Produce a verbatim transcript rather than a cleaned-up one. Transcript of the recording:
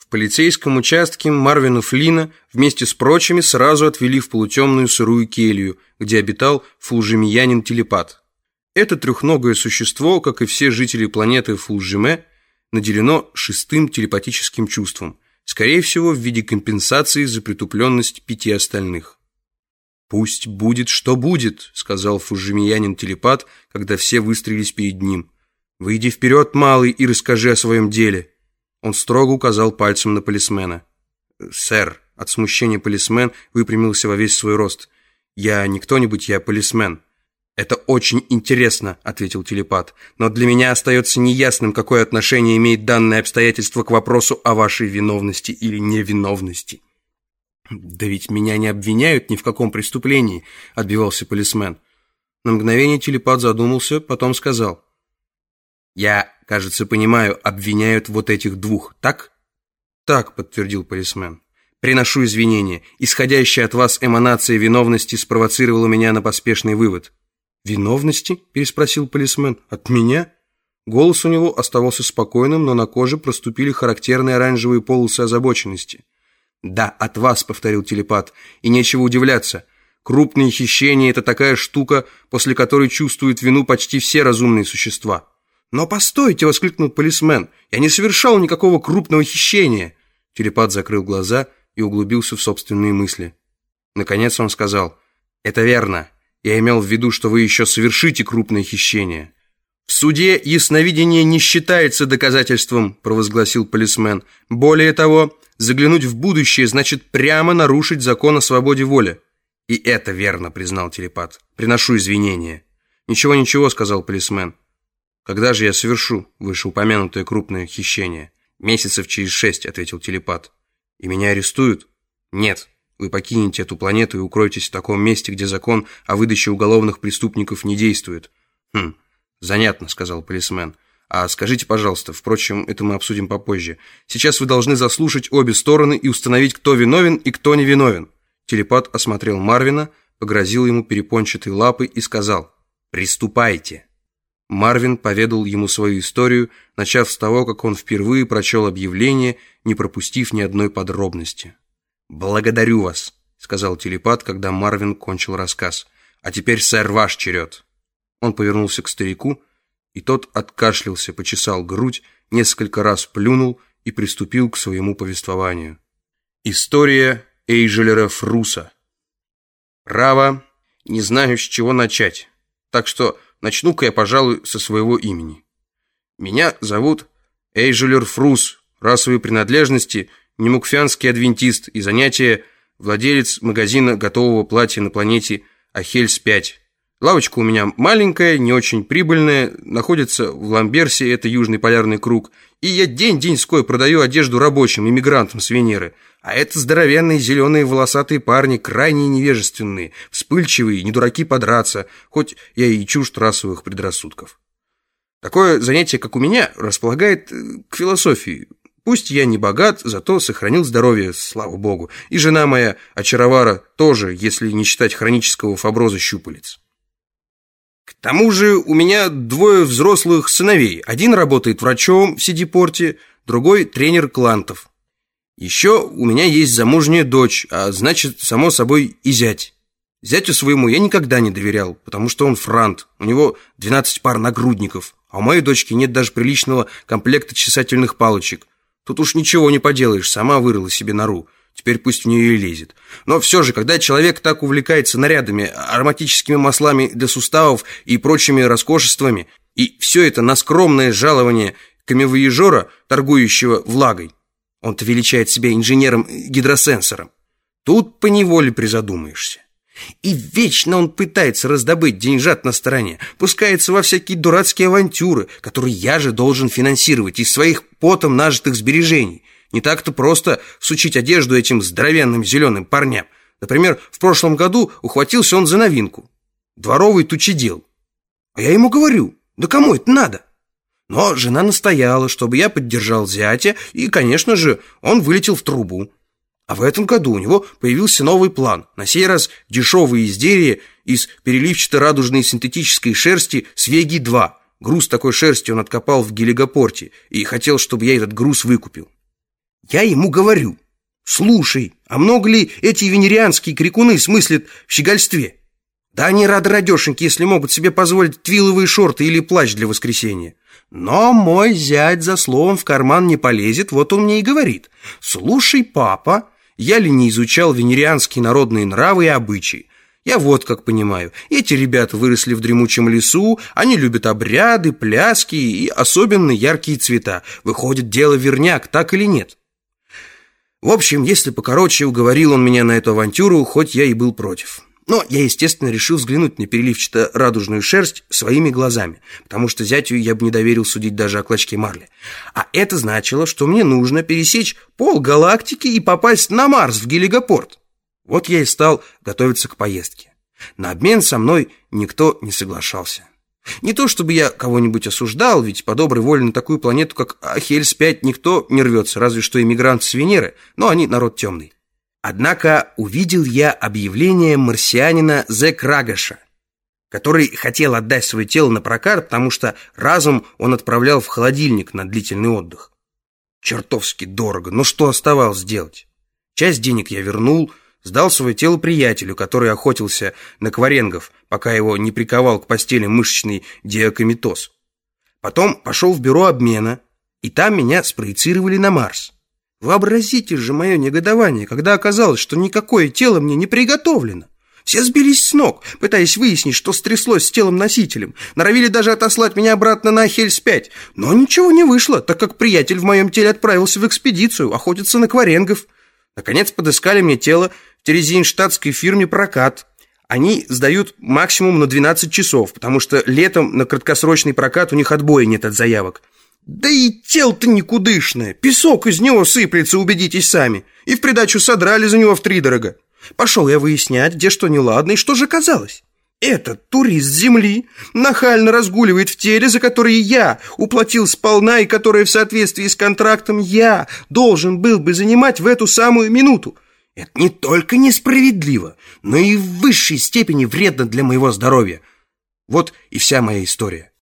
В полицейском участке Марвина Флина вместе с прочими сразу отвели в полутемную сырую келью, где обитал фулжемиянин-телепат. Это трехногое существо, как и все жители планеты Фулжеме, наделено шестым телепатическим чувством, скорее всего, в виде компенсации за притупленность пяти остальных. «Пусть будет, что будет», — сказал фулжемиянин-телепат, когда все выстроились перед ним. «Выйди вперед, малый, и расскажи о своем деле». Он строго указал пальцем на полисмена. «Сэр», — от смущения полисмен выпрямился во весь свой рост. «Я не кто-нибудь, я полисмен». «Это очень интересно», — ответил телепат, «но для меня остается неясным, какое отношение имеет данное обстоятельство к вопросу о вашей виновности или невиновности». «Да ведь меня не обвиняют ни в каком преступлении», — отбивался полисмен. На мгновение телепат задумался, потом сказал: «Я, кажется, понимаю, обвиняют вот этих двух, так?» «Так», — подтвердил полисмен. «Приношу извинения. Исходящая от вас эманация виновности спровоцировала меня на поспешный вывод». «Виновности?» — переспросил полисмен. «От меня?» Голос у него оставался спокойным, но на коже проступили характерные оранжевые полосы озабоченности. «Да, от вас», — повторил телепат, — «и нечего удивляться. Крупные хищения — это такая штука, после которой чувствуют вину почти все разумные существа». «Но постойте!» — воскликнул полисмен. «Я не совершал никакого крупного хищения!» Телепат закрыл глаза и углубился в собственные мысли. Наконец он сказал: «Это верно. Я имел в виду, что вы еще совершите крупное хищение». «В суде ясновидение не считается доказательством», — провозгласил полисмен. «Более того, заглянуть в будущее значит прямо нарушить закон о свободе воли». «И это верно», — признал телепат. «Приношу извинения». «Ничего, ничего», — сказал полисмен. «Когда же я совершу вышеупомянутое крупное хищение?» «Месяцев через шесть», — ответил телепат. «И меня арестуют?» «Нет. Вы покинете эту планету и укроетесь в таком месте, где закон о выдаче уголовных преступников не действует». «Хм, занятно», — сказал полисмен. «А скажите, пожалуйста, впрочем, это мы обсудим попозже. Сейчас вы должны заслушать обе стороны и установить, кто виновен и кто не виновен». Телепат осмотрел Марвина, погрозил ему перепончатой лапой и сказал: «Приступайте». Марвин поведал ему свою историю, начав с того, как он впервые прочел объявление, не пропустив ни одной подробности. «Благодарю вас», — сказал телепат, когда Марвин кончил рассказ. «А теперь, сэр, ваш черед». Он повернулся к старику, и тот откашлялся, почесал грудь, несколько раз плюнул и приступил к своему повествованию. История Эйжелера Фруса. «Право, не знаю, с чего начать, так что начну-ка я, пожалуй, со своего имени. Меня зовут Эйжелер Фрус, расовые принадлежности немукфианский адвентист и занятия владелец магазина готового платья на планете Ахельс пять. Лавочка у меня маленькая, не очень прибыльная, находится в Ламберсе, это Южный полярный круг, и я день-деньской продаю одежду рабочим, иммигрантам с Венеры. А это здоровенные зеленые волосатые парни, крайне невежественные, вспыльчивые, не дураки подраться, хоть я и чужд расовых предрассудков. Такое занятие, как у меня, располагает к философии. Пусть я не богат, зато сохранил здоровье, слава богу, и жена моя, очаровара, тоже, если не считать хронического фаброза щупалец. К тому же у меня двое взрослых сыновей. Один работает врачом в Сидипорте, другой тренер клантов. Еще у меня есть замужняя дочь, а значит, само собой, и зять. Зятю своему я никогда не доверял, потому что он франт, у него двенадцать пар нагрудников, а у моей дочки нет даже приличного комплекта чесательных палочек. Тут уж ничего не поделаешь, сама вырыла себе нору. Теперь пусть в нее и лезет. Но все же, когда человек так увлекается нарядами, ароматическими маслами для суставов и прочими роскошествами, и все это на скромное жалование камевояжера, торгующего влагой, он-то величает себя инженером-гидросенсором, тут поневоле призадумаешься. И вечно он пытается раздобыть деньжат на стороне, пускается во всякие дурацкие авантюры, которые я же должен финансировать из своих потом нажитых сбережений. Не так-то просто сучить одежду этим здоровенным зеленым парням. Например, в прошлом году ухватился он за новинку – дворовый тучедел. А я ему говорю: да кому это надо? Но жена настояла, чтобы я поддержал зятя, и, конечно же, он вылетел в трубу. А в этом году у него появился новый план. На сей раз дешевые изделия из переливчато-радужной синтетической шерсти Свеги два. Груз такой шерсти он откопал в Гелигопорте и хотел, чтобы я этот груз выкупил. Я ему говорю: слушай, а много ли эти венерианские крикуны смыслят в щегольстве? Да они рады радешеньки, если могут себе позволить твиловые шорты или плащ для воскресенья. Но мой зять за словом в карман не полезет, вот он мне и говорит: слушай, папа, я ли не изучал венерианские народные нравы и обычаи? Я вот как понимаю, эти ребята выросли в дремучем лесу, они любят обряды, пляски и особенно яркие цвета. Выходит, дело верняк, так или нет? В общем, если покороче, уговорил он меня на эту авантюру, хоть я и был против. Но я, естественно, решил взглянуть на переливчато-радужную шерсть своими глазами, потому что зятю я бы не доверил судить даже о клочке марли. А это значило, что мне нужно пересечь полгалактики и попасть на Марс, в Гелигопорт. Вот я и стал готовиться к поездке. На обмен со мной никто не соглашался. Не то чтобы я кого-нибудь осуждал, ведь по доброй воле на такую планету, как Ахельс пять, никто не рвется, разве что иммигранты с Венеры, но они народ темный. Однако увидел я объявление марсианина Зэкрагаша, который хотел отдать свое тело на прокат, потому что разум он отправлял в холодильник на длительный отдых. Чертовски дорого, но что оставалось делать? Часть денег я вернул, сдал свое тело приятелю, который охотился на кваренгов, пока его не приковал к постели мышечный диакомитоз. Потом пошел в бюро обмена, и там меня спроецировали на Марс. Вообразите же мое негодование, когда оказалось, что никакое тело мне не приготовлено. Все сбились с ног, пытаясь выяснить, что стряслось с телом-носителем. Норовили даже отослать меня обратно на Ахельс пять. Но ничего не вышло, так как приятель в моем теле отправился в экспедицию охотиться на кваренгов. Наконец подыскали мне тело в терезинштадтской фирме «Прокат». Они сдают максимум на двенадцать часов, потому что летом на краткосрочный прокат у них отбоя нет от заявок. Да и тело-то никудышное, песок из него сыплется, убедитесь сами. И в придачу содрали за него втридорога. Пошел я выяснять, где что неладно, и что же оказалось. Этот турист Земли нахально разгуливает в теле, за которое я уплатил сполна, и которое в соответствии с контрактом я должен был бы занимать в эту самую минуту. Это не только несправедливо, но и в высшей степени вредно для моего здоровья. Вот и вся моя история.